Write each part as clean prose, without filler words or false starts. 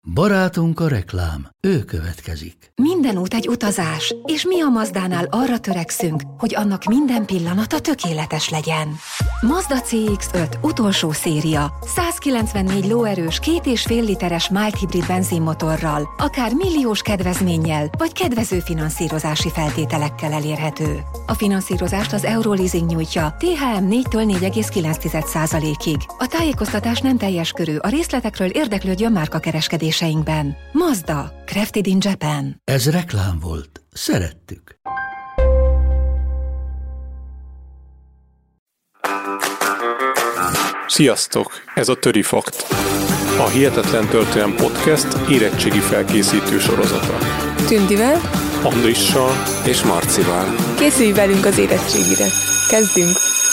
Barátunk a reklám, ő következik. Minden út egy utazás, és mi a Mazdánál arra törekszünk, hogy annak minden pillanata tökéletes legyen. Mazda CX-5 utolsó széria, 194 lóerős 2,5 literes mild hibrid benzinmotorral, akár milliós kedvezménnyel, vagy kedvező finanszírozási feltételekkel elérhető. A finanszírozást az Euroleasing nyújtja, THM 4-től 4,9%-ig. A tájékoztatás nem teljes körű, a részletekről érdeklődjön márkakereskedéseinkben. Mazda, crafted in Japan. Ez reklám volt. Szerettük. Sziasztok! Ez a Töri Fakt. A Hihetetlen Történelem Podcast érettségi felkészítő sorozata. Tündivel, Andrissal és Marcival. Készülj velünk az érettségire. Kezdünk!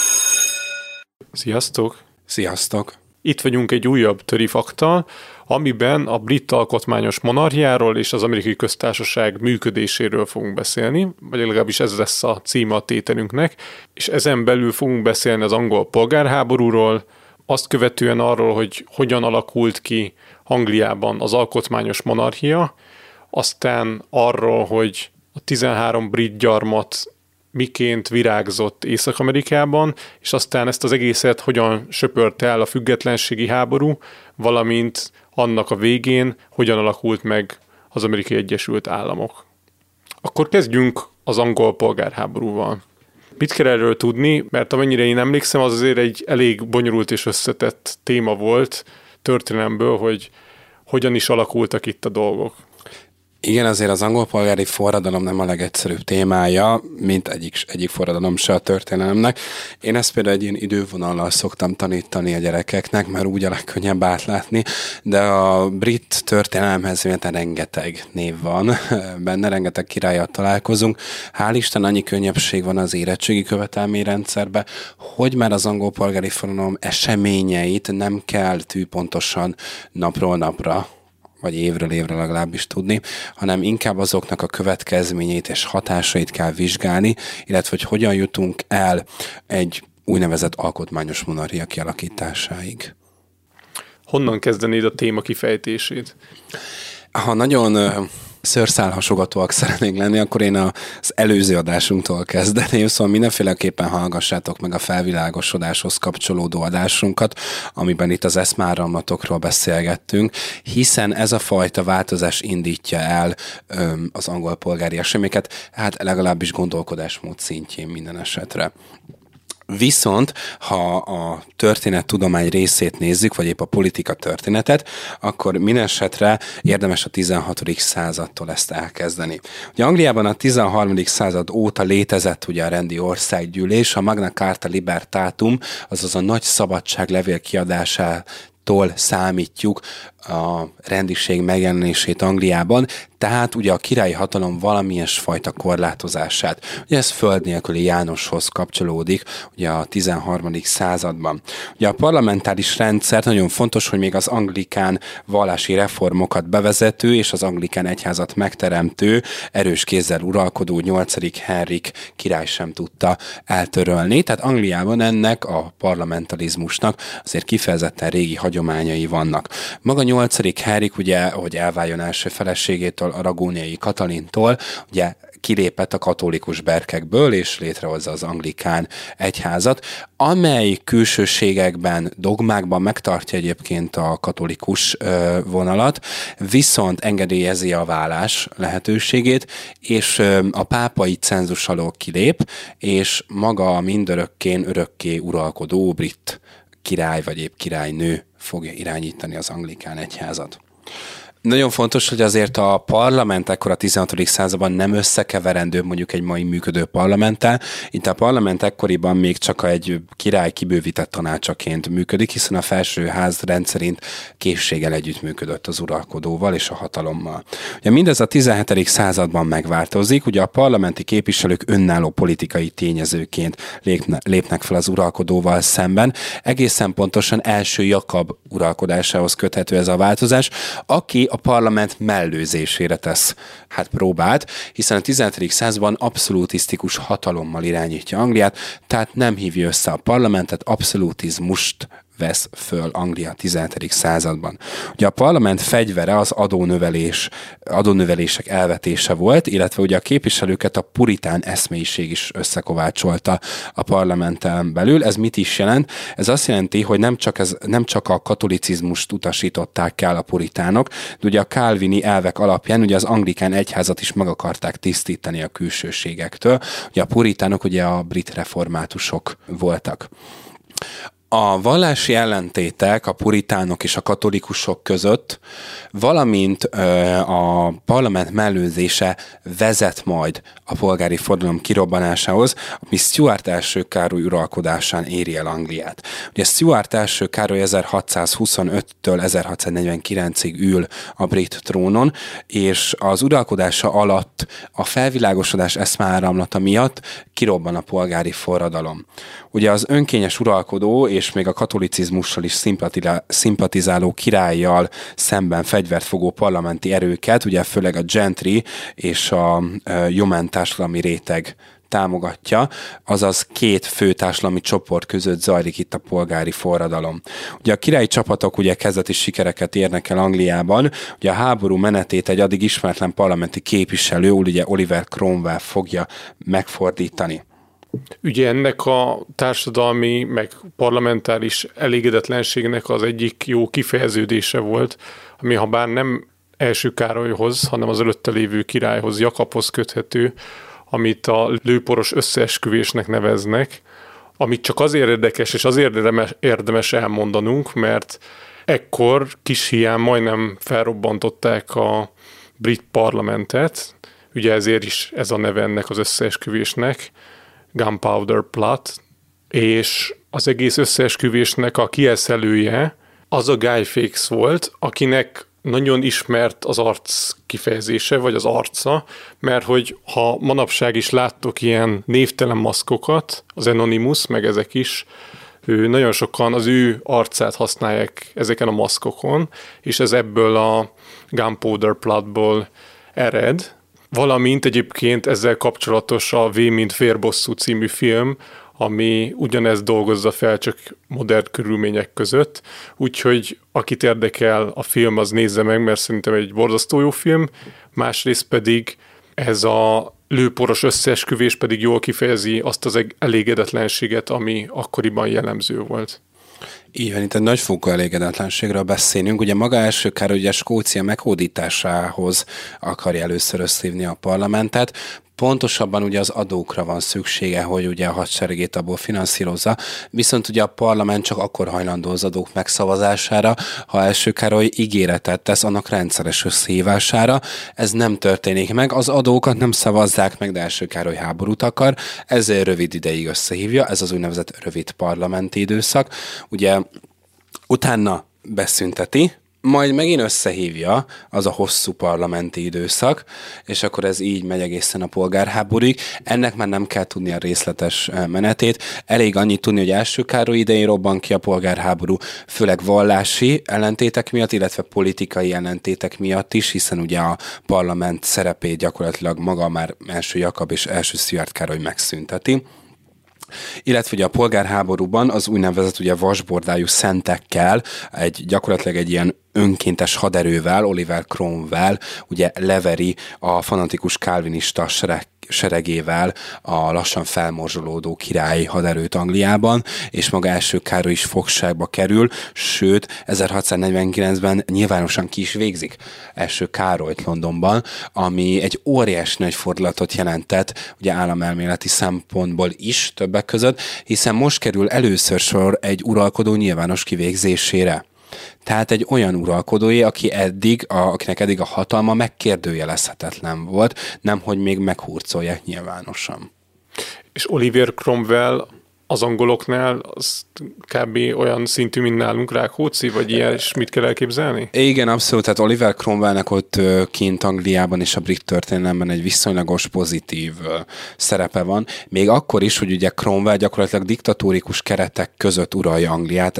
Sziasztok! Sziasztok! Itt vagyunk egy újabb Töri Fakttal, amiben a brit alkotmányos monarchiáról és az amerikai köztársaság működéséről fogunk beszélni, vagy legalábbis ez lesz a címe a tételünknek, és ezen belül fogunk beszélni az angol polgárháborúról, azt követően arról, hogy hogyan alakult ki Angliában az alkotmányos monarchia, aztán arról, hogy a 13 brit gyarmat miként virágzott Észak-Amerikában, és aztán ezt az egészet hogyan söpörte el a függetlenségi háború, valamint annak a végén hogyan alakult meg az Amerikai Egyesült Államok. Akkor kezdjünk az angol polgárháborúval. Mit kell erről tudni? Mert amennyire én emlékszem, az azért egy elég bonyolult és összetett téma volt történelemből, hogy hogyan is alakultak itt a dolgok. Igen, azért az angol polgári forradalom nem a legegyszerűbb témája, mint egyik forradalom se a történelemnek. Én ezt például egy ilyen idővonallal szoktam tanítani a gyerekeknek, mert úgy a legkönnyebb átlátni, de a brit történelemhez rengeteg név van, benne rengeteg királlyal találkozunk. Hál' Isten annyi könnyebbség van az érettségi követelményrendszerben, hogy már az angol polgári forradalom eseményeit nem kell tűpontosan napról napra, vagy évről évre legalábbis tudni, hanem inkább azoknak a következményeit és hatásait kell vizsgálni, illetve hogy hogyan jutunk el egy úgynevezett alkotmányos monarchia kialakításáig. Honnan kezdenéd a téma kifejtését? Ha nagyon szőrszálhasogatóak szeretnénk lenni, akkor én az előző adásunktól kezdeném, szóval mindenféleképpen hallgassátok meg a felvilágosodáshoz kapcsolódó adásunkat, amiben itt az eszmeáramlatokról beszélgettünk, hiszen ez a fajta változás indítja el az angol polgári eseményeket, hát legalábbis gondolkodásmód szintjén minden esetre. Viszont, ha a történettudomány részét nézzük, vagy épp a politika történetet, akkor mindenesetre érdemes a 16. századtól ezt elkezdeni. Ugye Angliában a 13. század óta létezett ugye a rendi országgyűlés, a Magna Carta Libertatum, azaz a nagy szabadságlevél kiadásától számítjuk a rendiség megjelenését Angliában, tehát ugye a királyi hatalom valamilyen fajta korlátozását. Ugye ez föld nélküli Jánoshoz kapcsolódik ugye a 13. században. Ugye a parlamentáris rendszer nagyon fontos, hogy még az anglikán vallási reformokat bevezető és az anglikán egyházat megteremtő, erős kézzel uralkodó 8. Henrik király sem tudta eltörölni. Tehát Angliában ennek a parlamentarizmusnak azért kifejezetten régi hagyományai vannak. Maga 8. Henrik ugye, hogy elváljon első feleségétől, Aragóniai Katalintól, ugye kilépett a katolikus berkekből, és létrehozza az anglikán egyházat, amely külsőségekben, dogmákban megtartja egyébként a katolikus vonalat, viszont engedélyezi a vállás lehetőségét, és a pápai cenzus alól kilép, és maga mindörökkén örökké uralkodó brit király vagy épp királynő fogja irányítani az anglikán egyházat. Nagyon fontos, hogy azért a parlament ekkor a 16. században nem összekeverendő mondjuk egy mai működő parlamenttel. Itt a parlament ekkoriban még csak egy király kibővített tanácsaként működik, hiszen a felsőház rendszerint készséggel együttműködött az uralkodóval és a hatalommal. Ugye mindez a 17. században megváltozik, ugye a parlamenti képviselők önálló politikai tényezőként lépnek fel az uralkodóval szemben. Egészen pontosan első Jakab uralkodásához köthető ez a változás, aki a parlament mellőzésére tesz próbát, hiszen a 17. században abszolutisztikus hatalommal irányítja Angliát, tehát nem hívja össze a parlamentet, abszolutizmust vesz föl Anglia 17. században. Ugye a parlament fegyvere az adónövelések elvetése volt, illetve ugye a képviselőket a puritán eszméiség is összekovácsolta a parlamenten belül. Ez mit is jelent? Ez azt jelenti, hogy nem csak a katolicizmust utasították el a puritánok, de ugye a kálvini elvek alapján ugye az anglikán egyházat is meg akarták tisztítani a külsőségektől. Ugye a puritánok ugye a brit reformátusok voltak. A vallási ellentétek a puritánok és a katolikusok között, valamint a parlament mellőzése vezet majd a polgári forradalom kirobbanásához, ami Stuart első Károly uralkodásán éri el Angliát. Ugye Stuart első Károly 1625-től 1649-ig ül a brit trónon, és az uralkodása alatt a felvilágosodás eszmeáramlata miatt kirobban a polgári forradalom. Ugye az önkényes uralkodó és még a katolicizmussal is szimpatizáló királlyal szemben fegyvert fogó parlamenti erőket, ugye főleg a gentry és a yeoman társadalmi réteg támogatja, azaz két fő társadalmi csoport között zajlik itt a polgári forradalom. Ugye a királyi csapatok ugye kezdeti sikereket érnek el Angliában, ugye a háború menetét egy addig ismeretlen parlamenti képviselő, ugye Oliver Cromwell fogja megfordítani. Ugye ennek a társadalmi, meg parlamentáris elégedetlenségnek az egyik jó kifejeződése volt, ami ha bár nem első Károlyhoz, hanem az előtte lévő királyhoz, Jakabhoz köthető, amit a lőporos összeesküvésnek neveznek, amit csak azért érdekes és azért érdemes elmondanunk, mert ekkor kis hián majdnem felrobbantották a brit parlamentet, ugye ezért is ez a neve ennek az összeesküvésnek, Gunpowder Plot, és az egész összeesküvésnek a kieszelője az a Guy Fawkes volt, akinek nagyon ismert az arc kifejezése, vagy az arca, mert hogy ha manapság is láttok ilyen névtelen maszkokat, az Anonymous, meg ezek is, nagyon sokan az ő arcát használják ezeken a maszkokon, és ez ebből a Gunpowder Plotból ered. Valamint egyébként ezzel kapcsolatos a V mint Vérbosszú című film, ami ugyanezt dolgozza fel, csak modern körülmények között. Úgyhogy akit érdekel a film, az nézze meg, mert szerintem egy borzasztó jó film. Másrészt pedig ez a lőporos összeesküvés pedig jól kifejezi azt az elégedetlenséget, ami akkoriban jellemző volt. Így van, itt egy nagyfokú elégedetlenségről beszélünk. Ugye maga első Károly ugye Skócia meghódításához akarja először összehívni a parlamentet. Pontosabban ugye az adókra van szüksége, hogy ugye a hadseregét abból finanszírozza, viszont ugye a parlament csak akkor hajlandó az adók megszavazására, ha első Károly ígéretet tesz annak rendszeres összehívására. Ez nem történik meg, az adókat nem szavazzák meg, de első Károly háborút akar, ezért rövid ideig összehívja, ez az úgynevezett rövid parlamenti időszak. Ugye utána beszünteti, majd megint összehívja, az a hosszú parlamenti időszak, és akkor ez így megy egészen a polgárháborúig. Ennek már nem kell tudni a részletes menetét. Elég annyit tudni, hogy első Károly idején robban ki a polgárháború, főleg vallási ellentétek miatt, illetve politikai ellentétek miatt is, hiszen ugye a parlament szerepét gyakorlatilag maga már első Jakab és első Stuart Károly megszünteti. Illetve ugye a polgárháborúban az úgynevezett ugye vasbordájú szentekkel, gyakorlatilag egy ilyen önkéntes haderővel, Oliver Cromwell ugye leveri a fanatikus kálvinista seregével a lassan felmorzsolódó királyi haderőt Angliában, és maga első Károly is fogságba kerül, sőt 1649-ben nyilvánosan ki is végzik első Károlyt Londonban, ami egy óriási nagy fordulatot jelentett ugye államelméleti szempontból is többek között, hiszen most kerül először sor egy uralkodó nyilvános kivégzésére. Tehát egy olyan uralkodói, akinek eddig a hatalma megkérdőjelezhetetlen volt, nemhogy még meghurcolják nyilvánosan. És Oliver Cromwell az angoloknál az kb. Olyan szintű, mint nálunk Rákóczi, vagy ilyen, és mit kell elképzelni? Igen, abszolút. Tehát Oliver Cromwellnek ott kint Angliában és a brit történelemben egy viszonylagos pozitív szerepe van. Még akkor is, hogy ugye Cromwell gyakorlatilag diktatórikus keretek között uralja Angliát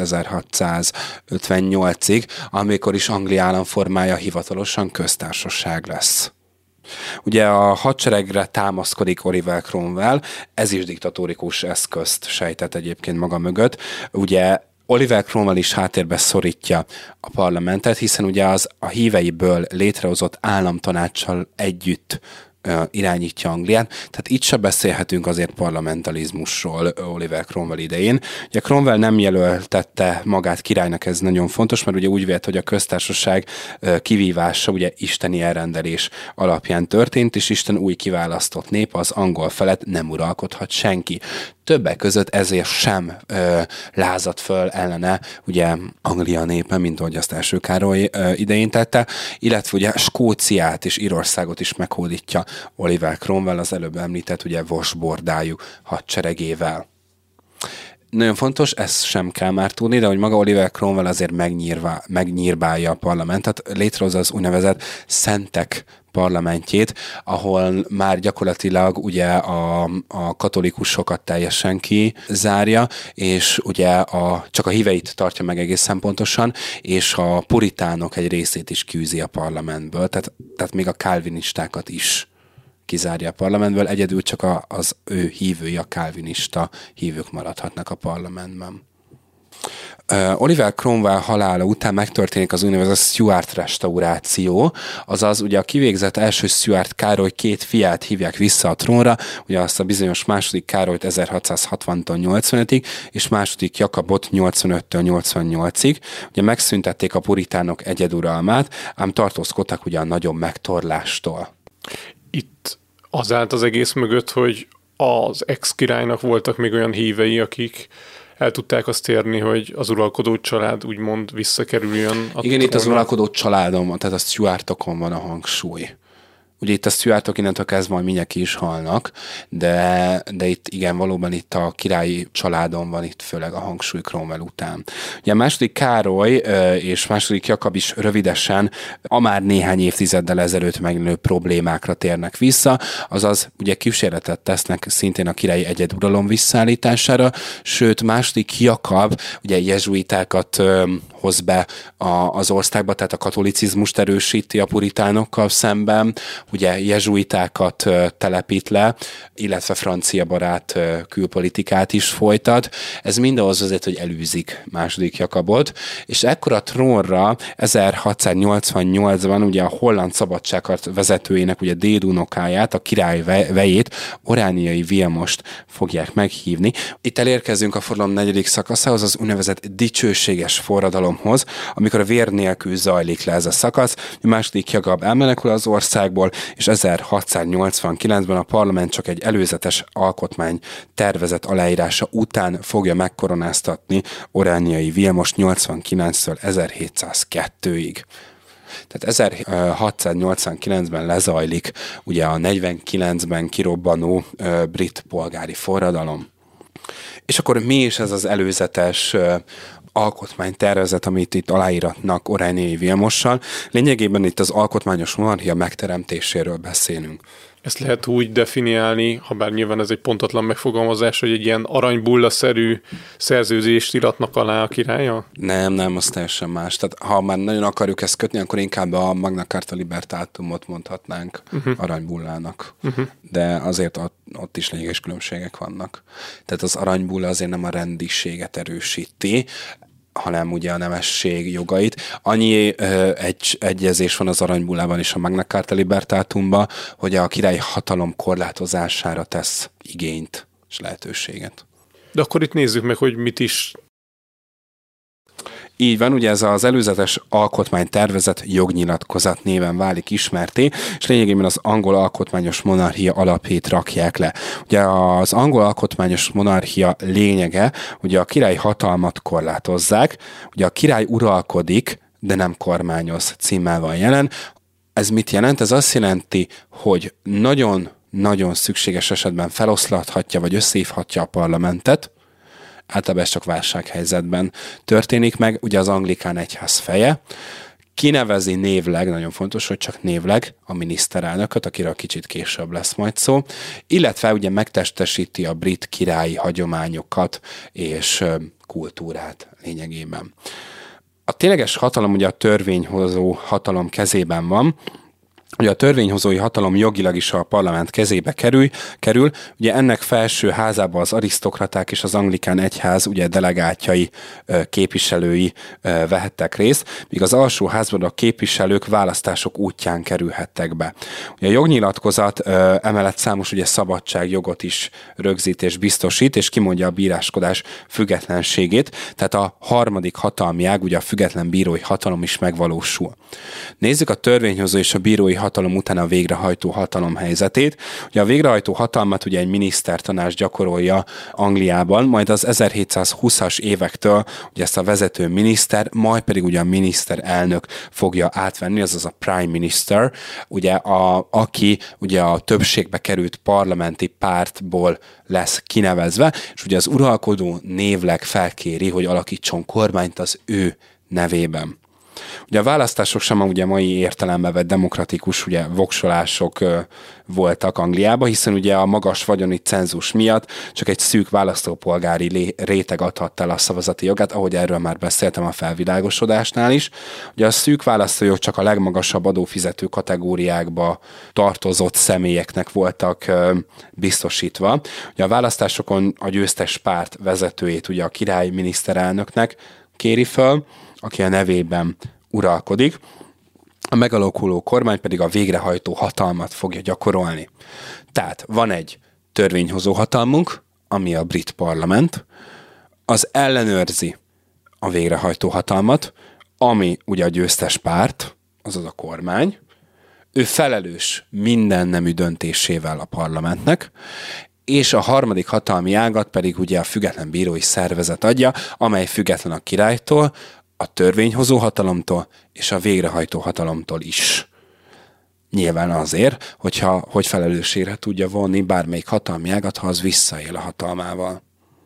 1658-ig, amikor is Anglia államformája hivatalosan köztársaság lesz. Ugye a hadseregre támaszkodik Oliver Cromwell, ez is diktatórikus eszközt sejtett egyébként maga mögött. Ugye Oliver Cromwell is háttérbe szorítja a parlamentet, hiszen ugye az a híveiből létrehozott államtanáccsal együtt irányítja Angliát, tehát itt se beszélhetünk azért parlamentalizmusról Oliver Cromwell idején. Ugye Cromwell nem jelöltette magát királynak, ez nagyon fontos, mert ugye úgy vélt, hogy a köztársaság kivívása ugye isteni elrendelés alapján történt, és Isten új kiválasztott nép, az angol felett nem uralkodhat senki. Többek között ezért sem lázadt föl ellene ugye Anglia népe, mint ahogy azt első Károly idején tette, illetve ugye Skóciát és Írországot is meghódítja Oliver Cromwell az előbb említett ugye vasbordájú hadseregével. Nagyon fontos, ezt sem kell már tudni, de hogy maga Oliver Cromwell azért megnyírbálja a parlamentet, létrehozza az úgynevezett szentek parlamentjét, ahol már gyakorlatilag ugye a katolikusokat teljesen kizárja, és ugye csak a híveit tartja meg egészen pontosan, és a puritánok egy részét is kiűzi a parlamentből, tehát még a kálvinistákat is kizárja a parlamentből, egyedül csak az ő hívői, a kálvinista hívők maradhatnak a parlamentben. Oliver Cromwell halála után megtörténik az úgynevezett Stuart restauráció, azaz ugye a kivégzett első Stuart Károly 2 fiát hívják vissza a trónra, ugye azt a bizonyos második Károlyt 1660-tól 85-ig, és második Jakabot 85-től 88-ig. Ugye megszüntették a puritánok egyeduralmát, ám tartózkodtak ugye a nagyobb megtorlástól. Itt az állt az egész mögött, hogy az ex-királynak voltak még olyan hívei, akik el tudták azt érni, hogy az uralkodó család úgymond visszakerüljön. Igen, itt az uralkodó családon, tehát a Stuartokon van a hangsúly. Ugye itt a Stuartok innentől kezdve majd mindjárt ki is halnak, de itt igen, valóban itt a királyi családon van itt főleg a hangsúly Cromwell után. Ugye a második Károly és második Jakab is rövidesen a már néhány évtizeddel ezelőtt megjelenő problémákra térnek vissza, azaz ugye kísérletet tesznek szintén a királyi egyeduralom visszaállítására, sőt második Jakab ugye jezsuitákat hoz be az országba, tehát a katolicizmust erősíti a puritánokkal szemben, ugye jezsuitákat telepít le, illetve francia barát külpolitikát is folytat. Ez mind ahhoz vezet, hogy elűzik második Jakabot, és ekkor a trónra 1688-ban ugye a holland szabadságharc vezetőjének, ugye dédunokáját, a király vejét, Orániai Vilmost fogják meghívni. Itt elérkezünk a forradalom 4. szakaszához, az úgynevezett dicsőséges forradalomhoz, amikor a vér nélkül zajlik le ez a szakasz. A második Jakab elmenekül az országból, és 1689-ben a parlament csak egy előzetes alkotmány tervezet aláírása után fogja megkoronáztatni Orániai Vilmost 89-től 1702-ig. Tehát 1689-ben lezajlik ugye a 49-ben kirobbanó brit polgári forradalom. És akkor mi is ez az előzetes alkotmánytervezet, amit itt aláíratnak Orániai Vilmossal? Lényegében itt az alkotmányos monarchia megteremtéséről beszélünk. Ezt lehet úgy definiálni, ha bár nyilván ez egy pontatlan megfogalmazás, hogy egy ilyen aranybulla-szerű szerződést iratnak alá a királya? Nem, az teljesen más. Tehát ha már nagyon akarjuk ezt kötni, akkor inkább a Magna Carta Libertatumot mondhatnánk aranybullának. De azért ott is lényeges különbségek vannak. Tehát az aranybulla azért nem a rendiséget erősíti, hanem ugye a nemesség jogait. Annyi egyezés van az aranybullában és a Magna Carta Libertatumban, hogy a királyi hatalom korlátozására tesz igényt és lehetőséget. De akkor itt nézzük meg, hogy mit is... Így van, ugye ez az előzetes alkotmánytervezet jognyilatkozat néven válik ismerté, és lényegében az angol alkotmányos monarchia alapjait rakják le. Ugye az angol alkotmányos monarchia lényege, ugye a királyi hatalmat korlátozzák, ugye a király uralkodik, de nem kormányoz címmel van jelen. Ez mit jelent? Ez azt jelenti, hogy nagyon szükséges esetben feloszlathatja, vagy összehívhatja a parlamentet. Általában ez csak válsághelyzetben történik meg, ugye az anglikán egyház feje, kinevezi névleg, nagyon fontos, hogy csak névleg a miniszterelnököt, akiről kicsit később lesz majd szó, illetve ugye megtestesíti a brit királyi hagyományokat és kultúrát lényegében. A tényleges hatalom ugye a törvényhozó hatalom kezében van, Ugye a törvényhozói hatalom jogilag is a parlament kezébe kerül. Ugye ennek felső házába az arisztokraták és az anglikán egyház ugye delegátjai, képviselői vehettek részt, míg az alsó házban a képviselők választások útján kerülhettek be. Ugye a jognyilatkozat emellett számos ugye szabadságjogot is rögzít és biztosít, és kimondja a bíráskodás függetlenségét, tehát a harmadik hatalmi ág, ugye a független bírói hatalom is megvalósul. Nézzük a törvényhozó és a bírói hatalom után a végrehajtó hatalom helyzetét. Ugye a végrehajtó hatalmat ugye egy minisztertanács gyakorolja Angliában, majd az 1720-as évektől ugye ezt a vezető miniszter, majd pedig ugye a miniszterelnök fogja átvenni, azaz a prime minister, ugye aki ugye a többségbe került parlamenti pártból lesz kinevezve, és ugye az uralkodó névleg felkéri, hogy alakítson kormányt az ő nevében. Ugye a választások sem ugye mai értelemben vett demokratikus ugye voksolások voltak Angliában, hiszen ugye a magas vagyoni cenzus miatt csak egy szűk választópolgári réteg adhatta el a szavazati jogát, ahogy erről már beszéltem a felvilágosodásnál is. Ugye a szűk választójog csak a legmagasabb adófizető kategóriákba tartozott személyeknek voltak biztosítva. Ugye a választásokon a győztes párt vezetőjét ugye a király miniszterelnöknek kéri föl, aki a nevében uralkodik, a megalakuló kormány pedig a végrehajtó hatalmat fogja gyakorolni. Tehát van egy törvényhozó hatalmunk, ami a brit parlament, az ellenőrzi a végrehajtó hatalmat, ami ugye a győztes párt, azaz a kormány, ő felelős minden nemű döntésével a parlamentnek, és a harmadik hatalmi ágat pedig ugye a független bírói szervezet adja, amely független a királytól, a törvényhozó hatalomtól és a végrehajtó hatalomtól is. Nyilván azért, hogy felelősségre tudja vonni bármelyik hatalmi ágat, ha az visszaél a hatalmával.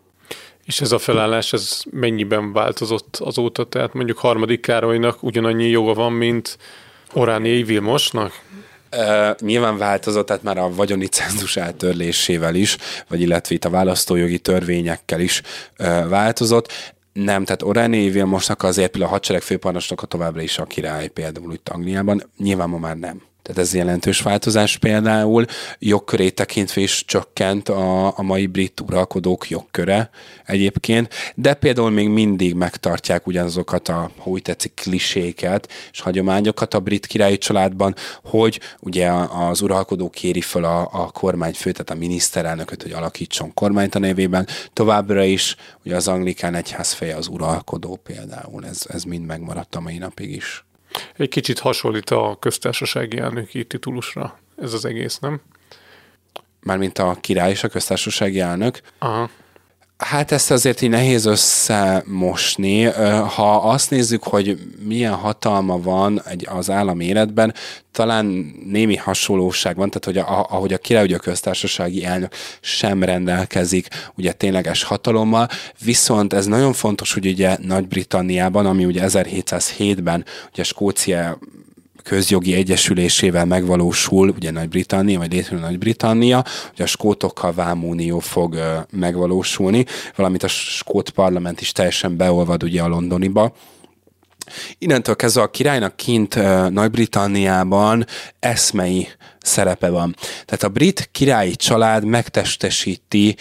És ez a felállás, ez mennyiben változott azóta? Tehát mondjuk harmadik Károlynak ugyanannyi joga van, mint Orániai Vilmosnak? Nyilván változott, tehát már a vagyoni cenzus áttörlésével is, vagy illetve itt a választójogi törvényekkel is változott. Nem, tehát Orániai Vilmosnak azért például a hadsereg főparancsnoka továbbra is a király, például itt Angliában, nyilván ma már nem. Tehát ez jelentős változás például, jogkörét tekintve is csökkent a mai brit uralkodók jogköre egyébként, de például még mindig megtartják ugyanazokat ha úgy tetszik, kliséket és hagyományokat a brit királyi családban, hogy ugye az uralkodó kéri föl a kormányfőt, tehát a miniszterelnököt, hogy alakítson kormányt a nevében. Továbbra is ugye az anglikán egyház feje az uralkodó például, ez mind megmaradt a mai napig is. Egy kicsit hasonlít a köztársasági elnöki titulusra ez az egész, nem? Mármint a király és a köztársasági elnök. Aha. Hát ezt azért így nehéz összemosni. Ha azt nézzük, hogy milyen hatalma van az állam életben, talán némi hasonlóság van, tehát hogy ahogy a király, ugye a köztársasági elnök sem rendelkezik ugye tényleges hatalommal, viszont ez nagyon fontos, hogy ugye Nagy-Britanniában, ami ugye 1707-ben ugye Skócia közjogi egyesülésével megvalósul, ugye Nagy-Britannia, vagy létrejön Nagy-Britannia, ugye a skótokkal vámunió fog megvalósulni, valamint a skót parlament is teljesen beolvad ugye a londoniba. Innentől kezdve a királynak kint Nagy-Britanniában eszmei szerepe van. Tehát a brit királyi család megtestesíti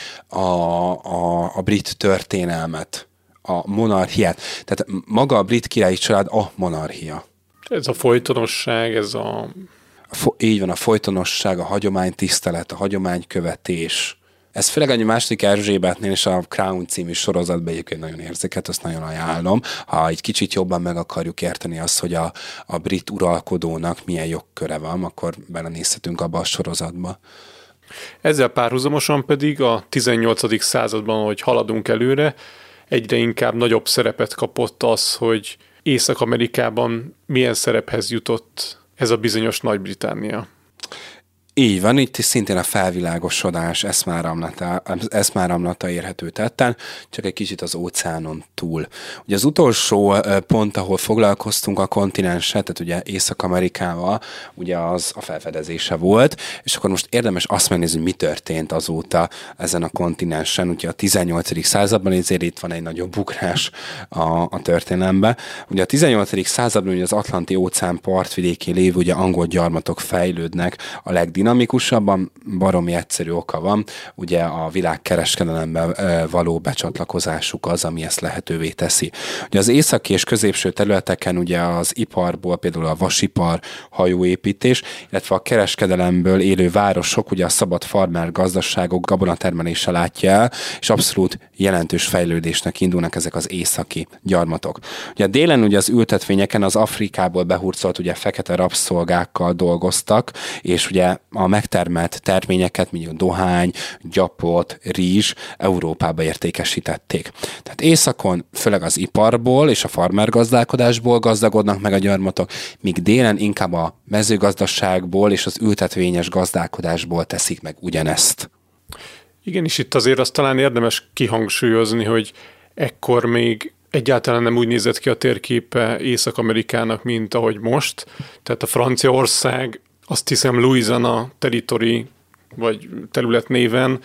a brit történelmet, a monarchiát. Tehát maga a brit királyi család a monarchia. Ez a folytonosság, ez a... Így van, a folytonosság, a hagyománytisztelet, a hagyománykövetés. Ez főleg a második Erzsébetnél és a Crown című sorozatban egyébként nagyon érzéket, azt nagyon ajánlom. Ha egy kicsit jobban meg akarjuk érteni azt, hogy a brit uralkodónak milyen jogköre van, akkor belenézhetünk abba a sorozatba. Ezzel párhuzamosan pedig a 18. században, hogy haladunk előre, egyre inkább nagyobb szerepet kapott az, hogy Észak-Amerikában milyen szerephez jutott ez a bizonyos Nagy-Britannia? Így van, itt szintén a felvilágosodás eszmáramlata érhető tetten, csak egy kicsit az óceánon túl. Ugye az utolsó pont, ahol foglalkoztunk a kontinenssel, tehát ugye Észak-Amerikával, ugye az a felfedezése volt, és akkor most érdemes azt megnézni, hogy mi történt azóta ezen a kontinensen. Ugye a 18. században, ezért itt van egy nagyobb ugrás a történelemben. Ugye a 18. században ugye az Atlanti-óceán partvidékén lévő ugye angol gyarmatok fejlődnek a legdinamikusabban, baromi egyszerű oka van, ugye a világkereskedelemben való becsatlakozásuk az, ami ezt lehetővé teszi. Ugye az északi és középső területeken ugye az iparból, például a vasipar, hajóépítés, illetve a kereskedelemből élő városok, ugye a szabad farmer gazdaságok gabonatermelése látja el, és abszolút jelentős fejlődésnek indulnak ezek az északi gyarmatok. Ugye délen ugye az ültetvényeken az Afrikából behurcolt ugye fekete rabszolgákkal dolgoztak, és ugye a megtermelt terményeket, mint dohány, gyapot, rizs Európába értékesítették. Tehát északon főleg az iparból és a farmergazdálkodásból gazdagodnak meg a gyarmatok, míg délen inkább a mezőgazdaságból és az ültetvényes gazdálkodásból teszik meg ugyanezt. Igen, és itt azért azt talán érdemes kihangsúlyozni, hogy ekkor még egyáltalán nem úgy nézett ki a térképe Észak-Amerikának, mint ahogy most. Tehát a Franciaország, azt hiszem Louisiana Territory, vagy terület néven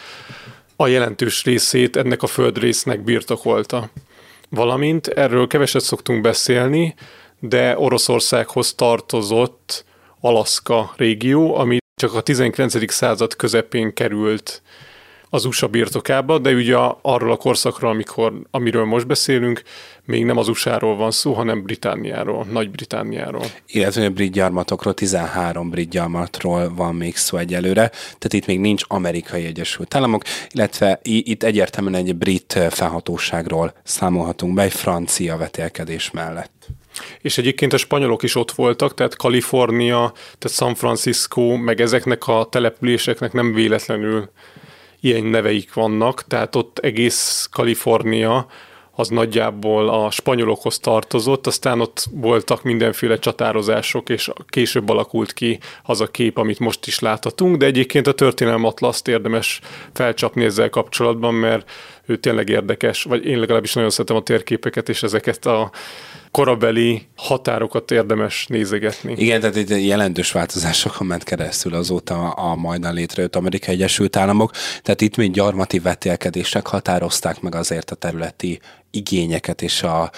a jelentős részét ennek a földrésznek birtokolta. Valamint erről keveset szoktunk beszélni, de Oroszországhoz tartozott Alaszka régió, ami csak a 19. század közepén került az USA birtokába, de ugye arról a korszakról, amiről most beszélünk, még nem az USA-ról van szó, hanem Britanniáról, Nagy-Britanniáról. Illetve a brit gyarmatokról, 13 brit gyarmatról van még szó egyelőre, tehát itt még nincs Amerikai Egyesült Államok, illetve itt egyértelműen egy brit felhatóságról számolhatunk be, egy francia vetélkedés mellett. És egyébként a spanyolok is ott voltak, tehát Kalifornia, tehát San Francisco, meg ezeknek a településeknek nem véletlenül ilyen neveik vannak, tehát ott egész Kalifornia az nagyjából a spanyolokhoz tartozott, aztán ott voltak mindenféle csatározások, és később alakult ki az a kép, amit most is láthatunk, de egyébként a történelem atlaszt érdemes felcsapni ezzel kapcsolatban, mert ő tényleg érdekes, vagy én legalábbis nagyon szeretem a térképeket, és ezeket a korabeli határokat érdemes nézegetni. Igen, tehát itt jelentős változásokon ment keresztül azóta a majdan létrejött Amerikai Egyesült Államok, tehát itt még gyarmati vetélkedések határozták meg azért a területi igényeket és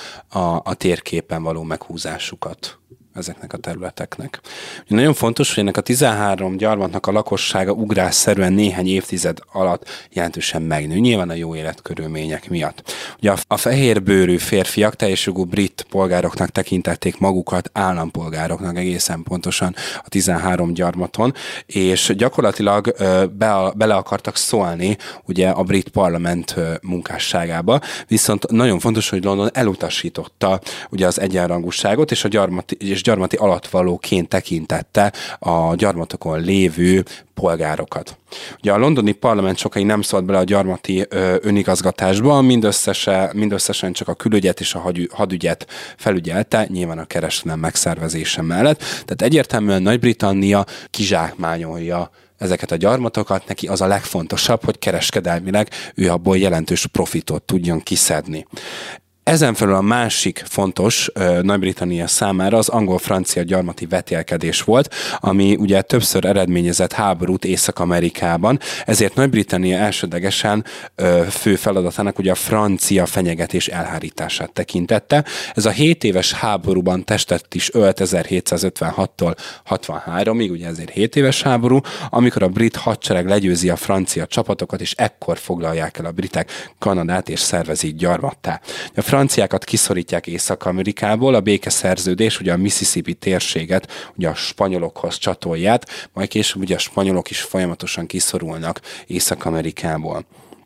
a térképen való meghúzásukat ezeknek a területeknek. Nagyon fontos, hogy ennek a 13 gyarmatnak a lakossága ugrásszerűen néhány évtized alatt jelentősen megnő, nyilván a jó életkörülmények miatt. Ugye a fehérbőrű férfiak teljes jogú brit polgároknak tekintették magukat, állampolgároknak egészen pontosan a 13 gyarmaton, és gyakorlatilag bele akartak szólni ugye a brit parlament munkásságába, viszont nagyon fontos, hogy London elutasította ugye az egyenrangúságot, és gyarmati alattvalóként tekintette a gyarmatokon lévő polgárokat. Ugye a londoni parlament sokáig nem szólt bele a gyarmati önigazgatásba, mindösszesen csak a külügyet és a hadügyet felügyelte, nyilván a kereskedelem megszervezése mellett. Tehát egyértelműen Nagy-Britannia kizsákmányolja ezeket a gyarmatokat, neki az a legfontosabb, hogy kereskedelmileg ő abból jelentős profitot tudjon kiszedni. Ezen felül a másik fontos Nagy-Britannia számára az angol-francia gyarmati vetélkedés volt, ami ugye többször eredményezett háborút Észak-Amerikában, ezért Nagy-Britannia elsődlegesen fő feladatának ugye a francia fenyegetés elhárítását tekintette. Ez a 7 éves háborúban testet is ölt 1756-tól 63-ig, ugye ezért 7 éves háború, amikor a brit hadsereg legyőzi a francia csapatokat, és ekkor foglalják el a britek Kanadát és szervezik gyarmattá. A franciákat kiszorítják Észak-Amerikából, a békeszerződés ugye a Mississippi térséget ugye a spanyolokhoz csatolját, majd később ugye a spanyolok is folyamatosan kiszorulnak Észak-Amerikából.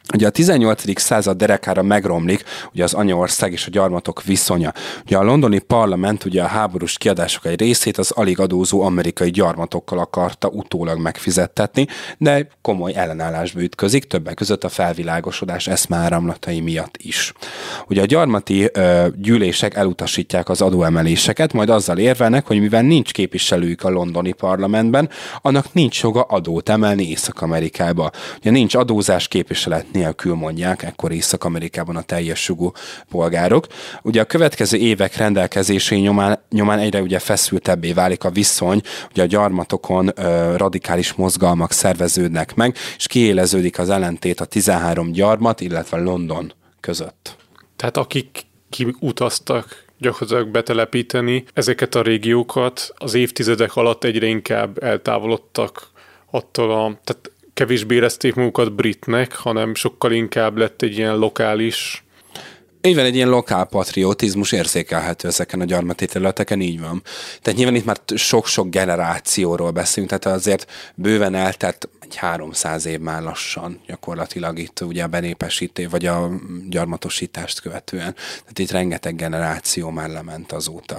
Ugye a 18. század derekára megromlik ugye az anyaország és a gyarmatok viszonya. Ugye a londoni parlament ugye a háborús kiadások egy részét az alig adózó amerikai gyarmatokkal akarta utólag megfizettetni, de komoly ellenállásba ütközik, többek között a felvilágosodás eszmeáramlatai miatt is. Ugye a gyarmati gyűlések elutasítják az adóemeléseket, majd azzal érvelnek, hogy mivel nincs képviselőjük a londoni parlamentben, annak nincs joga adót emelni Észak-Amerikába. Ugye nincs adózás, képviselet nélkül, mondják ekkor Észak-Amerikában a teljes jogú polgárok. Ugye a következő évek rendelkezései nyomán egyre ugye feszültebbé válik a viszony, ugye a gyarmatokon radikális mozgalmak szerveződnek meg, és kiéleződik az ellentét a 13 gyarmat, illetve London között. Tehát akik kiutaztak gyakorlatilag betelepíteni ezeket a régiókat, az évtizedek alatt egyre inkább eltávolodtak attól tehát kevésbé érezték magukat britnek, hanem sokkal inkább lett egy ilyen lokális... Így van, egy ilyen lokál patriotizmus érzékelhető ezeken a gyarmati területeken, így van. Tehát nyilván itt már sok-sok generációról beszélünk, tehát azért bőven eltelt egy 300 év már lassan gyakorlatilag itt ugye a benépesítés, vagy a gyarmatosítást követően. Tehát itt rengeteg generáció már lement azóta.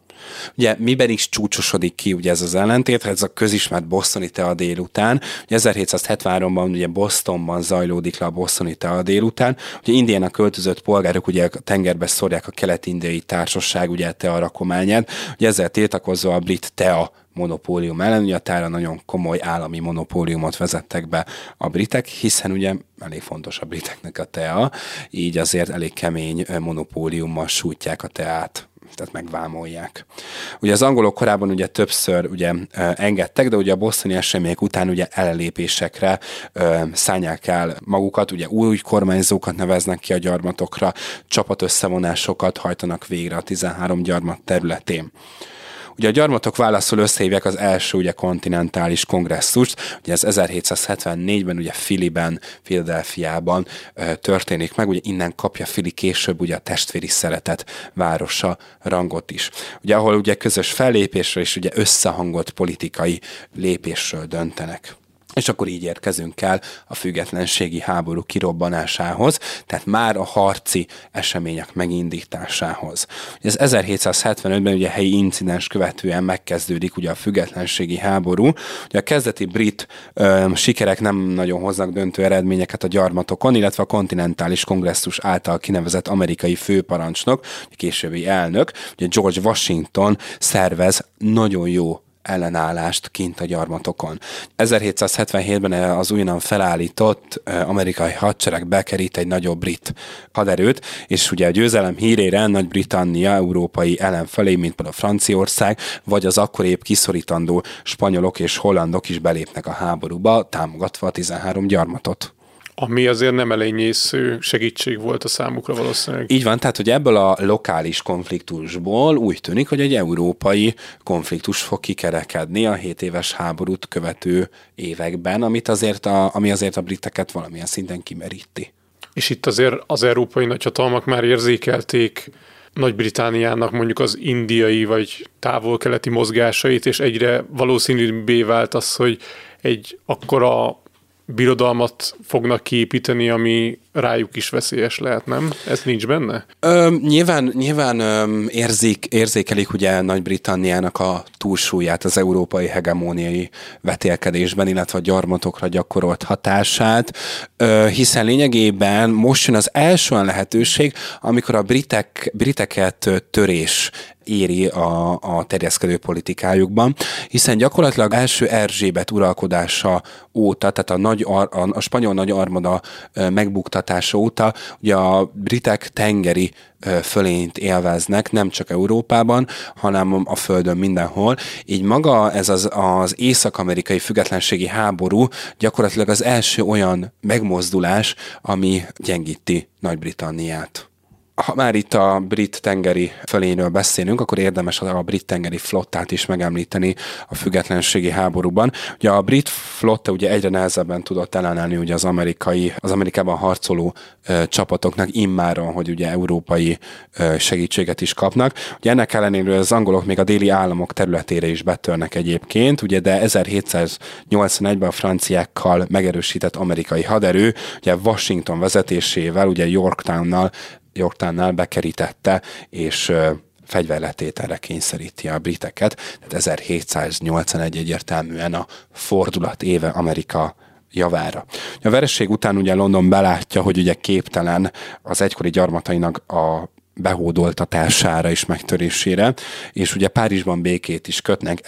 Ugye miben is csúcsosodik ki ugye ez az ellentét, ez a közismert bostoni tea délután. Ugye 1773-ban ugye Bostonban zajlódik le a bostoni tea délután. Ugye Indiának költözött polgárok ugye a tengerbe szórják a kelet-indiai társaság ugye a tea rakományát. Ugye ezzel tiltakozva a brit tea monopólium ellen, ugye a teára nagyon komoly állami monopóliumot vezettek be a britek, hiszen ugye elég fontos a briteknek a tea, így azért elég kemény monopóliummal sújtják a teát, tehát megvámolják. Ugye az angolok korábban ugye többször ugye engedtek, de ugye a bostoni események után ugye ellenlépésekre szállják el magukat, ugye új kormányzókat neveznek ki a gyarmatokra, csapatösszevonásokat hajtanak végre a 13 gyarmat területén. Ugye a gyarmatok válaszul összehívják az első ugye kontinentális kongresszust, ugye ez 1774-ben ugye Philadelphiában történik meg, ugye innen kapja Philly később ugye a testvéri szeretet városa rangot is. Ugye ahol ugye közös fellépésről és ugye összehangolt politikai lépésről döntenek. És akkor így érkezünk el a függetlenségi háború kirobbanásához, tehát már a harci események megindításához. Ez 1775-ben ugye helyi incidens követően megkezdődik ugye a függetlenségi háború. Ugye a kezdeti brit sikerek nem nagyon hoznak döntő eredményeket a gyarmatokon, illetve a kontinentális kongresszus által kinevezett amerikai főparancsnok, későbbi elnök, ugye George Washington szervez nagyon jó ellenállást kint a gyarmatokon. 1777-ben az újonnan felállított amerikai hadsereg bekerít egy nagyobb brit haderőt, és ugye a győzelem hírére Nagy-Britannia európai ellenfelé, mint például Franciaország, vagy az akkor épp kiszorítandó spanyolok és hollandok is belépnek a háborúba, támogatva a 13 gyarmatot. Ami azért nem elényésző segítség volt a számukra valószínűleg. Így van, tehát hogy ebből a lokális konfliktusból úgy tűnik, hogy egy európai konfliktus fog kikerekedni a 7 éves háborút követő években, ami azért a briteket valamilyen szinten kimeríti. És itt azért az európai nagyhatalmak már érzékelték Nagy-Britanniának mondjuk az indiai vagy távol-keleti mozgásait, és egyre valószínűbbé vált az, hogy egy akkora birodalmat fognak kiépíteni, ami rájuk is veszélyes lehet, nem? Ez nincs benne? Nyilván érzékelik ugye Nagy-Britanniának a túlsúlyát az európai hegemóniai vetélkedésben, illetve a gyarmatokra gyakorolt hatását, hiszen lényegében most jön az első lehetőség, amikor a briteket törés éri a terjeszkedő politikájukban, hiszen gyakorlatilag első Erzsébet uralkodása óta, tehát a spanyol nagy armada megbuktatása óta, ugye a britek tengeri fölényt élveznek, nem csak Európában, hanem a Földön mindenhol. Így maga ez az észak-amerikai függetlenségi háború gyakorlatilag az első olyan megmozdulás, ami gyengíti Nagy-Britanniát. Ha már itt a brit tengeri föléről beszélünk, akkor érdemes a brit tengeri flottát is megemlíteni a függetlenségi háborúban. Ugye a brit flotta ugye egyre nehezebben tudott ellenállni ugye az Amerikában harcoló csapatoknak immáron, hogy ugye európai segítséget is kapnak. Ugye ennek ellenére az angolok még a déli államok területére is betörnek egyébként, ugye, de 1781-ben a franciákkal megerősített amerikai haderő, ugye Washington vezetésével, ugye Yorktownnál bekerítette, és fegyverletételre kényszeríti a briteket. Tehát 1781 egyértelműen a fordulat éve Amerika javára. A vereség után ugye London belátja, hogy ugye képtelen az egykori gyarmatainak a behódoltatására és megtörésére, és ugye Párizsban békét is kötnek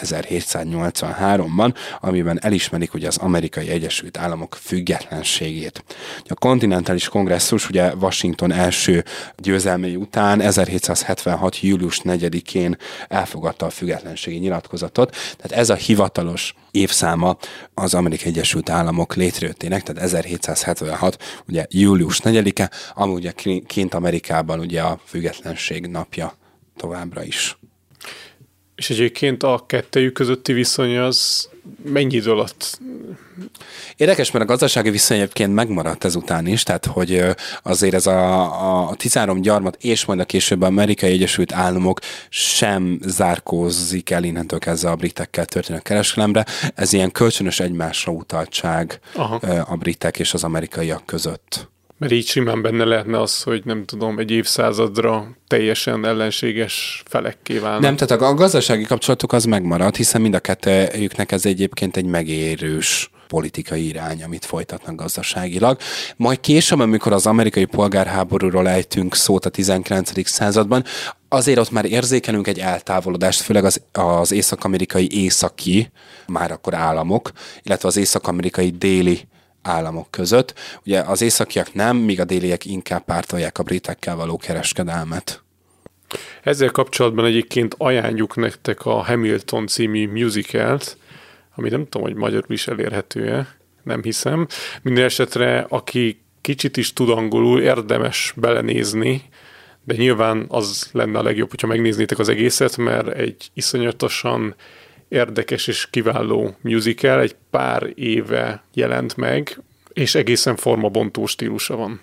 1783-ban, amiben elismerik ugye az Amerikai Egyesült Államok függetlenségét. A kontinentális kongresszus ugye Washington első győzelmei után 1776. július 4-én elfogadta a függetlenségi nyilatkozatot, tehát ez a hivatalos évszáma az Amerikai Egyesült Államok létrejöttének, tehát 1776, ugye július 4-e, ami ugye kint Amerikában ugye a függetlenség napja továbbra is. És egyébként a kettejük közötti viszony az mennyi idő alatt? Érdekes, mert a gazdasági viszony egyébként megmaradt ezután is, tehát hogy azért ez a 13 gyarmat és majd a később Amerikai Egyesült Államok sem zárkózik el innentől kezdve a britekkel történő kereskedelemre. Ez ilyen kölcsönös egymásra utaltság a britek és az amerikaiak között. Mert így simán benne lehetne az, hogy nem tudom, egy évszázadra teljesen ellenséges felekké válnak. Nem, tehát a gazdasági kapcsolatuk az megmarad, hiszen mind a kettőjüknek ez egyébként egy megérős politikai irány, amit folytatnak gazdaságilag. Majd később, amikor az amerikai polgárháborúról ejtünk szót a 19. században, azért ott már érzékelünk egy eltávolodást, főleg az észak-amerikai északi, már akkor államok, illetve az észak-amerikai déli államok között. Ugye az északiak nem, míg a déliek inkább pártolják a britekkel való kereskedelmet. Ezzel kapcsolatban egyébként ajánljuk nektek a Hamilton című musicalt, ami nem tudom, hogy magyarul is elérhető-e, nem hiszem. Minden esetre, aki kicsit is tud angolul, érdemes belenézni, de nyilván az lenne a legjobb, hogyha megnéznétek az egészet, mert egy iszonyatosan érdekes és kiváló musical, egy pár éve jelent meg, és egészen formabontó stílusa van.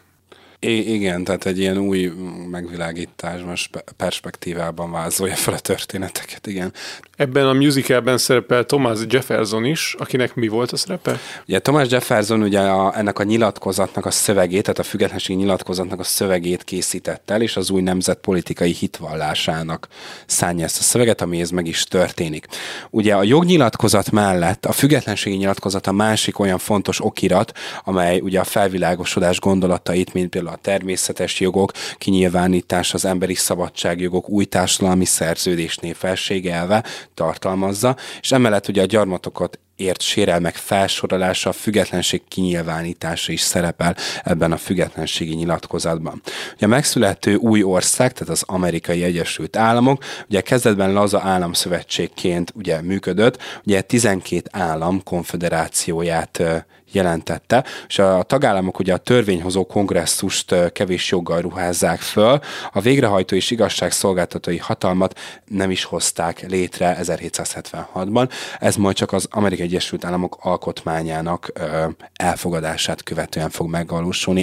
Igen, tehát egy ilyen új megvilágításban, perspektívában vázolja fel a történeteket, igen. Ebben a musicalben szerepel Thomas Jefferson is, akinek mi volt a szerepe? Ugye Thomas Jefferson ugye ennek a nyilatkozatnak a szövegét, tehát a függetlenségi nyilatkozatnak a szövegét készített el, és az új nemzet politikai hitvallásának szánja ezt a szöveget, amihez meg is történik. Ugye a jognyilatkozat mellett a függetlenségi nyilatkozat a másik olyan fontos okirat, amely ugye a felvilágosodás gondolatait, mint például a természetes jogok, kinyilvánítás, az emberi szabadságjogok, új társadalmi szerződésnél felségelve tartalmazza, és emellett ugye a gyarmatokat ért sérelmek felsorolása, a függetlenség kinyilvánítása is szerepel ebben a függetlenségi nyilatkozatban. Ugye a megszülető új ország, tehát az Amerikai Egyesült Államok, ugye kezdetben laza államszövetségként ugye működött, ugye 12 állam konfederációját jelentette, és a tagállamok ugye a törvényhozó kongresszust kevés joggal ruházzák föl, a végrehajtó és igazságszolgáltatói hatalmat nem is hozták létre 1776-ban, ez majd csak az Amerikai Egyesült Államok alkotmányának elfogadását követően fog megvalósulni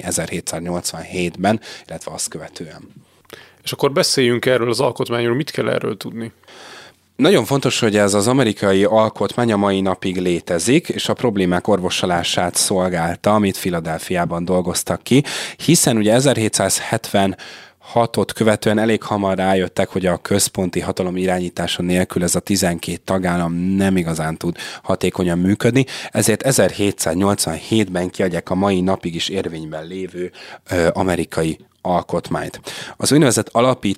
1787-ben, illetve azt követően. És akkor beszéljünk erről az alkotmányról, mit kell erről tudni? Nagyon fontos, hogy ez az amerikai alkotmány a mai napig létezik, és a problémák orvosolását szolgálta, amit Philadelphiában dolgoztak ki, hiszen ugye 1776-ot követően elég hamar rájöttek, hogy a központi hatalom irányítása nélkül ez a 12 tagállam nem igazán tud hatékonyan működni, ezért 1787-ben kiadják a mai napig is érvényben lévő amerikai alkotmányt. Az úgynevezett alapító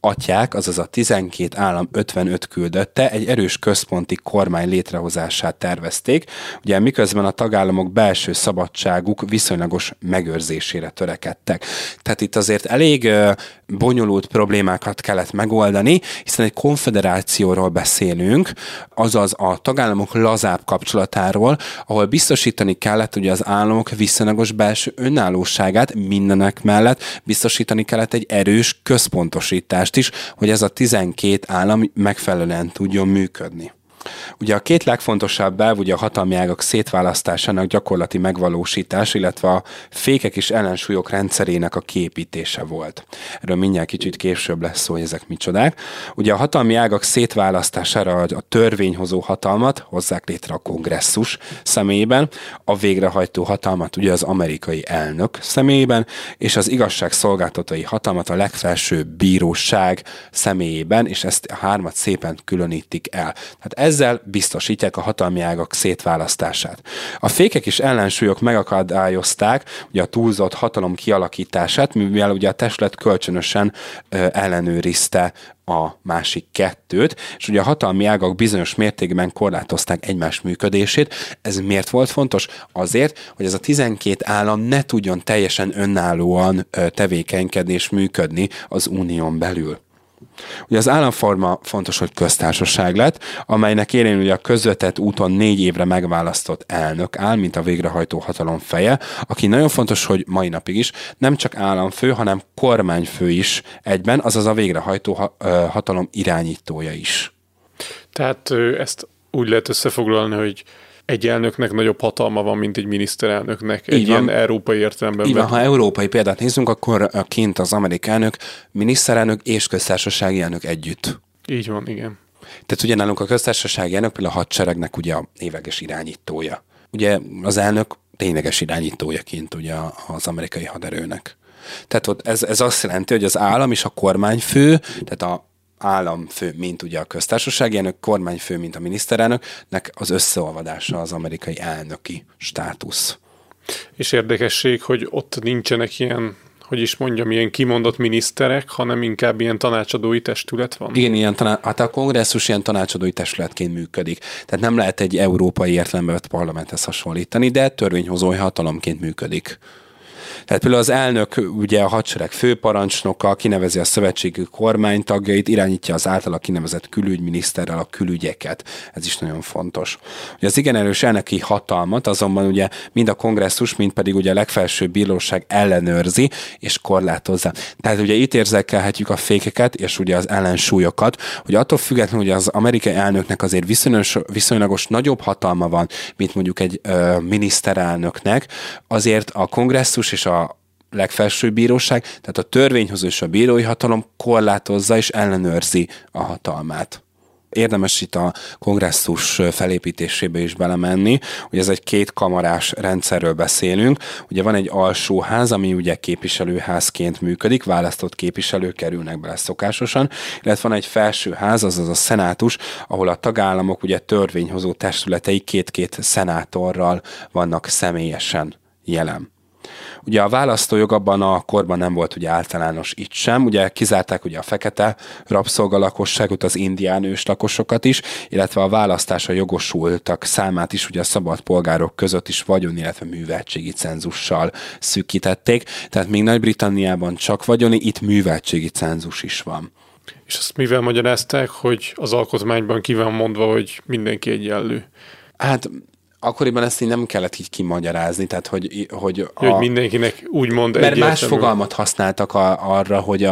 atyák, azaz a 12 állam 55 küldötte egy erős központi kormány létrehozását tervezték, ugye miközben a tagállamok belső szabadságuk viszonylagos megőrzésére törekedtek. Tehát itt azért elég bonyolult problémákat kellett megoldani, hiszen egy konfederációról beszélünk, azaz a tagállamok lazább kapcsolatáról, ahol biztosítani kellett ugye az államok viszonylagos belső önállóságát, mindenek mellett biztosítani kellett egy erős központosítást is, hogy ez a 12 állam megfelelően tudjon működni. Ugye a két legfontosabb elv ugye a hatalmi ágak szétválasztásának gyakorlati megvalósítás, illetve a fékek és ellensúlyok rendszerének a kiépítése volt. Erről mindjárt kicsit később lesz szó, hogy ezek micsodák. Ugye a hatalmi ágak szétválasztására a törvényhozó hatalmat hozzák létre a kongresszus személyében, a végrehajtó hatalmat ugye az amerikai elnök személyében, és az igazságszolgáltatói hatalmat a legfelsőbb bíróság személyében, és ezt a hármat szépen különítik el. Tehát ezzel biztosítják a hatalmi ágak szétválasztását. A fékek és ellensúlyok megakadályozták ugye a túlzott hatalom kialakítását, mivel ugye a testület kölcsönösen ellenőrizte a másik kettőt, és ugye a hatalmi ágak bizonyos mértékben korlátozták egymás működését. Ez miért volt fontos? Azért, hogy ez a 12 állam ne tudjon teljesen önállóan tevékenykedni és működni az unión belül. Ugye az államforma fontos, hogy köztársaság lett, amelynek élén ugye a közvetett úton 4 évre megválasztott elnök áll, mint a végrehajtó hatalom feje, aki nagyon fontos, hogy mai napig is nem csak államfő, hanem kormányfő is egyben, azaz a végrehajtó hatalom irányítója is. Tehát ezt úgy lehet összefoglalni, hogy egy elnöknek nagyobb hatalma van, mint egy miniszterelnöknek. Egy ilyen európai értelemben. Így van, ha európai példát nézzünk, akkor kint az amerikai elnök, miniszterelnök és köztársasági elnök együtt. Így van, igen. Tehát ugye nálunk a köztársasági elnök például a hadseregnek ugye a névleges irányítója. Ugye az elnök tényleges irányítójaként ugye az amerikai haderőnek. Tehát ott ez azt jelenti, hogy az állam és a kormányfő, tehát a államfő, mint ugye a köztársasági elnök, kormányfő, mint a miniszterelnöknek az összeolvadása az amerikai elnöki státusz. És érdekesség, hogy ott nincsenek ilyen, hogy is mondjam, ilyen kimondott miniszterek, hanem inkább ilyen tanácsadói testület van. Igen, hát a kongresszus ilyen tanácsadói testületként működik. Tehát nem lehet egy európai értelemben vett parlamenthez hasonlítani, de törvényhozói hatalomként működik. Tehát például az elnök, ugye a hadsereg főparancsnoka kinevezi a szövetségi kormány tagjait, irányítja az általa kinevezett külügyminiszterrel a külügyeket. Ez is nagyon fontos. Ugye az igen erős elnöki hatalmat azonban ugye mind a kongresszus, mind pedig ugye a legfelsőbb bíróság ellenőrzi és korlátozza. Tehát ugye itt érzékelhetjük a fékeket és ugye az ellensúlyokat, hogy attól függetlenül, hogy az amerikai elnöknek azért viszonylagos nagyobb hatalma van, mint mondjuk egy miniszterelnöknek, azért a kongresszus és a legfelsőbb bíróság, tehát a törvényhozó és a bírói hatalom korlátozza és ellenőrzi a hatalmát. Érdemes itt a kongresszus felépítésébe is belemenni, hogy ez egy kétkamarás rendszerről beszélünk. Ugye van egy alsóház, ami ugye képviselőházként működik, választott képviselők kerülnek bele szokásosan, illetve van egy felsőház, azaz a szenátus, ahol a tagállamok ugye törvényhozó testületei két-két szenátorral vannak személyesen jelen. Ugye a választójog abban a korban nem volt ugye általános itt sem, ugye kizárták ugye a fekete rabszolgalakosságot, az indián őslakosokat is, illetve a választásra jogosultak számát is ugye a szabad polgárok között is vagyon, illetve műveltségi cenzussal szűkítették, tehát még Nagy-Britanniában csak vagyoni, itt műveltségi cenzus is van. És azt mivel magyarázták, hogy az alkotmányban ki van mondva, hogy mindenki egyenlő? Hát akkoriban ezt így nem kellett így kimagyarázni, tehát hogy mindenkinek úgymond mert más fogalmat használtak arra, hogy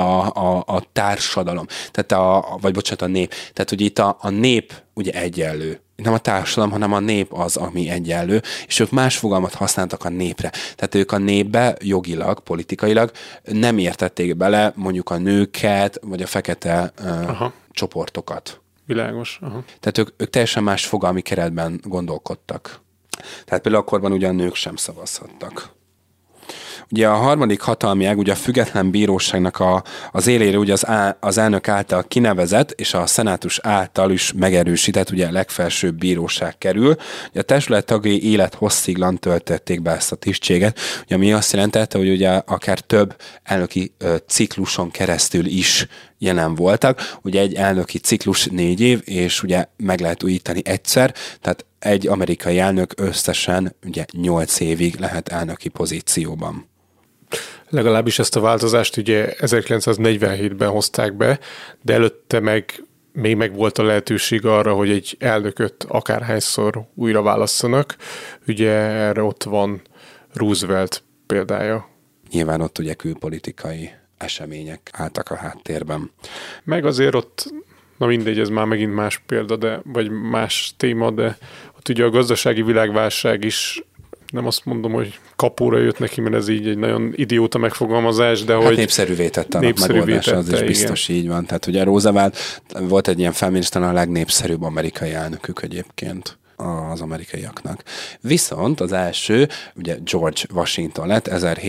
a társadalom, tehát a nép. Tehát, hogy itt a nép ugye egyenlő. Nem a társadalom, hanem a nép az, ami egyenlő, és ők más fogalmat használtak a népre. Tehát ők a népbe jogilag, politikailag nem értették bele mondjuk a nőket, vagy a fekete csoportokat. Világos. Aha. Tehát ők teljesen más fogalmi keretben gondolkodtak. Tehát például akkorban ugye a nők sem szavazhattak. Ugye a harmadik hatalmi ág, ugye a független bíróságnak az élére ugye az elnök által kinevezett, és a szenátus által is megerősített, ugye a legfelsőbb bíróság kerül. Ugye a testület tagjai élethossziglan töltötték be ezt a tisztséget, ugye, ami azt jelentette, hogy ugye akár több elnöki cikluson keresztül is jelen voltak. Ugye egy elnöki ciklus 4 év, és ugye meg lehet újítani egyszer, tehát egy amerikai elnök összesen ugye 8 évig lehet elnöki pozícióban. Legalábbis ezt a változást ugye 1947-ben hozták be, de előtte még meg volt a lehetőség arra, hogy egy elnököt akárhányszor újra válasszanak. Ugye erre ott van Roosevelt példája. Nyilván ott ugye külpolitikai események álltak a háttérben. Meg azért ott, na mindegy, ez már megint más példa, vagy más téma, de ott ugye a gazdasági világválság is, nem azt mondom, hogy kapóra jött neki, mert ez így egy nagyon idióta megfogalmazás, de hogy... népszerűvé tette a megoldása, az is biztos, igen. Így van. Tehát ugye Roosevelt volt egy ilyen felmérés, talán a legnépszerűbb amerikai elnökük egyébként az amerikaiaknak. Viszont az első, ugye George Washington lett,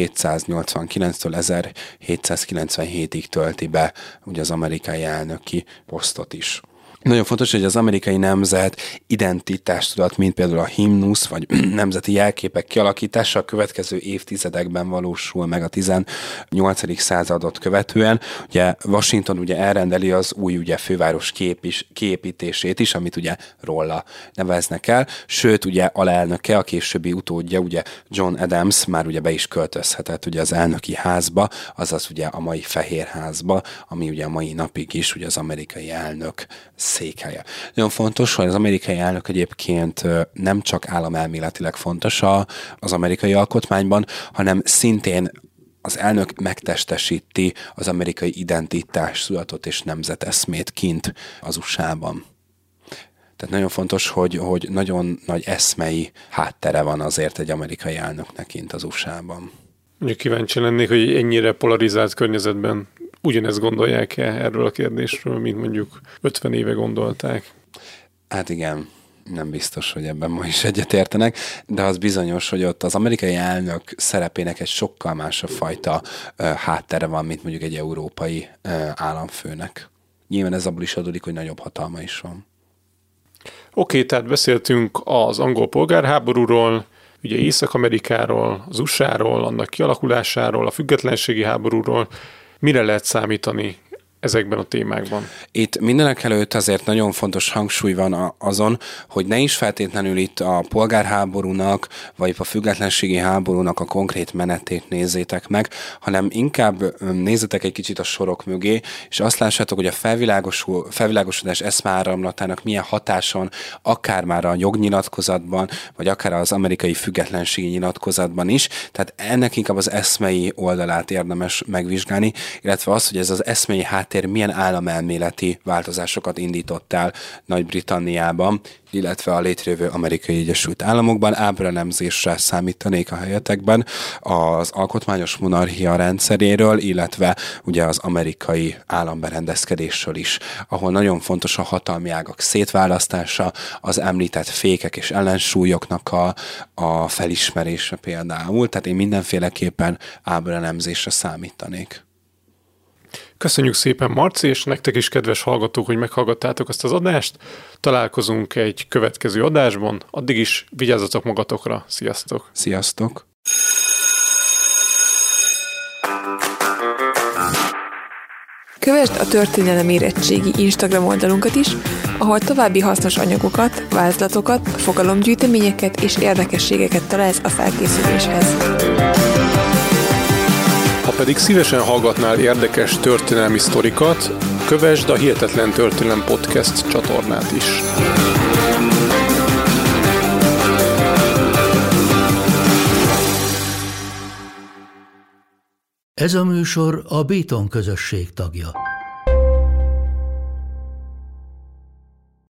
1789-től 1797-ig tölti be ugye az amerikai elnöki posztot is. Nagyon fontos, hogy az amerikai nemzet identitástudat, mint például a himnusz vagy nemzeti jelképek kialakítása a következő évtizedekben valósul meg a 18. századot követően. Ugye Washington ugye elrendeli az új ugye főváros kiépítését is, amit ugye róla neveznek el, sőt ugye alelnöke, a későbbi utódja, ugye John Adams már ugye be is költözhetett ugye az elnöki házba, azaz ugye a mai Fehér Házba, ami ugye a mai napig is ugye az amerikai elnök székhelye. Nagyon fontos, hogy az amerikai elnök egyébként nem csak államelméletileg fontos az amerikai alkotmányban, hanem szintén az elnök megtestesíti az amerikai identitástudatot és nemzeteszmét kint az USA-ban. Tehát nagyon fontos, hogy nagyon nagy eszmei háttere van azért egy amerikai elnöknek kint az USA-ban. Mondjuk kíváncsi lennék, hogy ennyire polarizált környezetben ugyanezt gondolják-e erről a kérdésről, mint mondjuk 50 éve gondolták? Hát igen, nem biztos, hogy ebben ma is egyetértenek, de az bizonyos, hogy ott az amerikai elnök szerepének egy sokkal másabb fajta háttere van, mint mondjuk egy európai államfőnek. Nyilván ez abból is adódik, hogy nagyobb hatalma is van. Oké, tehát beszéltünk az angol polgárháborúról, ugye Észak-Amerikáról, az USA-ról, annak kialakulásáról, a függetlenségi háborúról. Mire lehet számítani ezekben a témákban? Itt mindenek előtt azért nagyon fontos hangsúly van azon, hogy ne is feltétlenül itt a polgárháborúnak, vagy a függetlenségi háborúnak a konkrét menetét nézzétek meg, hanem inkább nézzetek egy kicsit a sorok mögé, és azt lássátok, hogy a felvilágosodás eszmeáramlatának milyen hatáson, akár már a jognyilatkozatban, vagy akár az amerikai függetlenségi nyilatkozatban is, tehát ennek inkább az eszmei oldalát érdemes megvizsgálni, illetve az, hogy ez az eszmei milyen államelméleti változásokat indított el Nagy-Britanniában, illetve a létrejövő Amerikai Egyesült Államokban. Ábránemzésre számítanék a helyetekben az alkotmányos monarchia rendszeréről, illetve ugye az amerikai államberendezkedésről is, ahol nagyon fontos a hatalmi ágak szétválasztása, az említett fékek és ellensúlyoknak a felismerése például, tehát én mindenféleképpen ábránemzésre számítanék. Köszönjük szépen, Marci, és nektek is, kedves hallgatók, hogy meghallgattátok ezt az adást. Találkozunk egy következő adásban. Addig is vigyázzatok magatokra. Sziasztok! Sziasztok! Kövesd a Történelem Érettségi Instagram oldalunkat is, ahol további hasznos anyagokat, vázlatokat, fogalomgyűjteményeket és érdekességeket találsz a felkészüléshez. Ha pedig szívesen hallgatnál érdekes történelmi sztorikat, kövesd a Hihetetlen Történelem Podcast csatornát is. Ez a műsor a Béton közösség tagja.